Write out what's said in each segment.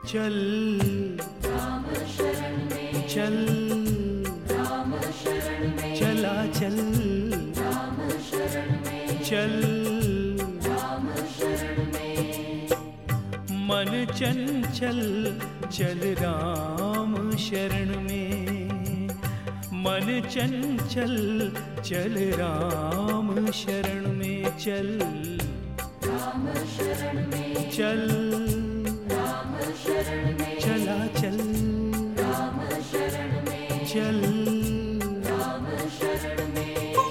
चल राम शरण में, चल राम शरण में, चला चल राम शरण में, चल राम शरण में। मन चंचल चल राम शरण में, मन चंचल चल राम शरण में। चल राम शरण में, चल राम शरण में, चला चल राम शरण में, चल राम शरण में।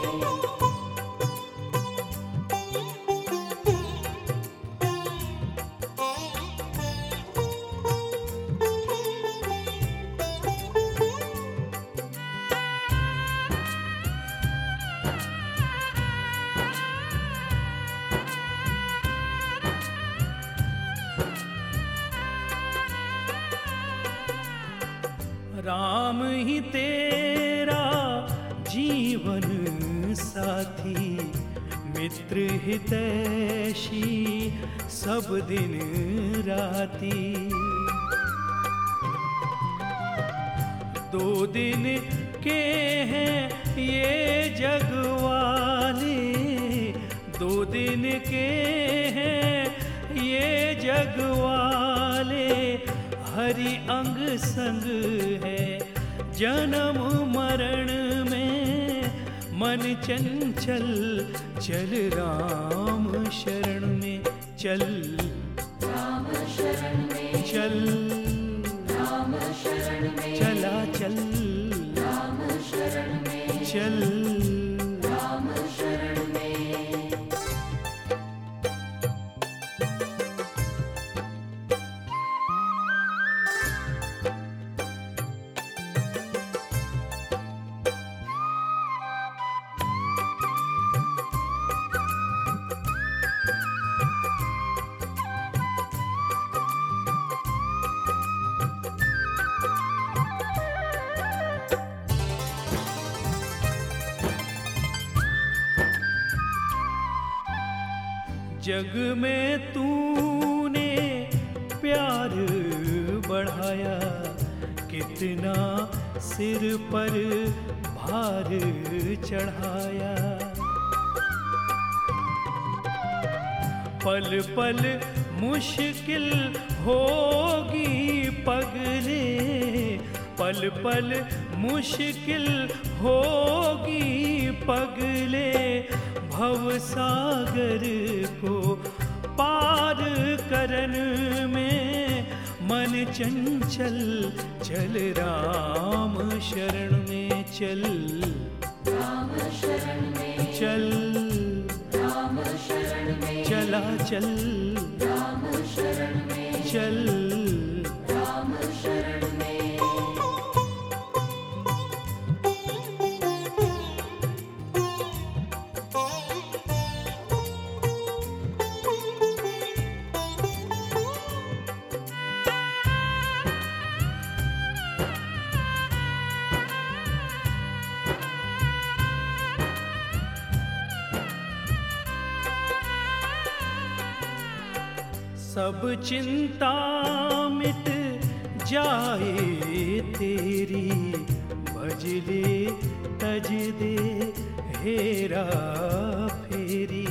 राम ही तेरा जीवन साथी, मित्र हितैषी सब दिन राती। दो दिन के हैं ये जग वाले, दो दिन के हैं ये जग वाले। हरि अंग संग है जन्म मरण में, मन चंचल चल राम शरण में। चल राम शरण में, चल राम शरण में, चला चल राम शरण में, चल राम शरण में। जग में तूने प्यार बढ़ाया, कितना सिर पर भार चढ़ाया। पल पल मुश्किल होगी पगले, पल पल मुश्किल होगी पगले। भव सागर को पार करन में, मन चंचल चल राम शरण में। चल राम शरण में, चल राम शरण में, चला चल राम शरण में, चल राम शरण में। सब चिंता मिट जाए तेरी, भज ले तज दे हेरा फेरी।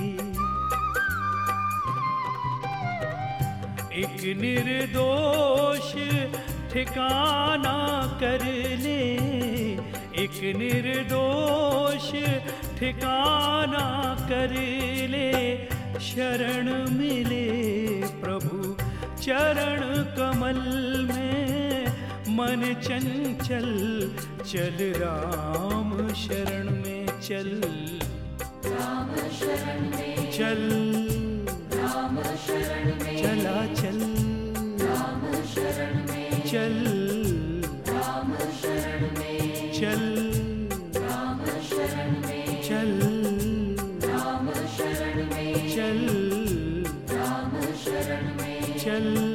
एक निर्दोष ठिकाना कर ले, एक निर्दोष ठिकाना कर ले। शरण मिले प्रभु चरण कमल में, मन चंचल चल राम शरण में। चल राम शरण में, चल राम शरण में, चला चल राम शरण में, चल राम शरण में, चल राम शरण में, चल राम शरण में, चल राम शरण में, चल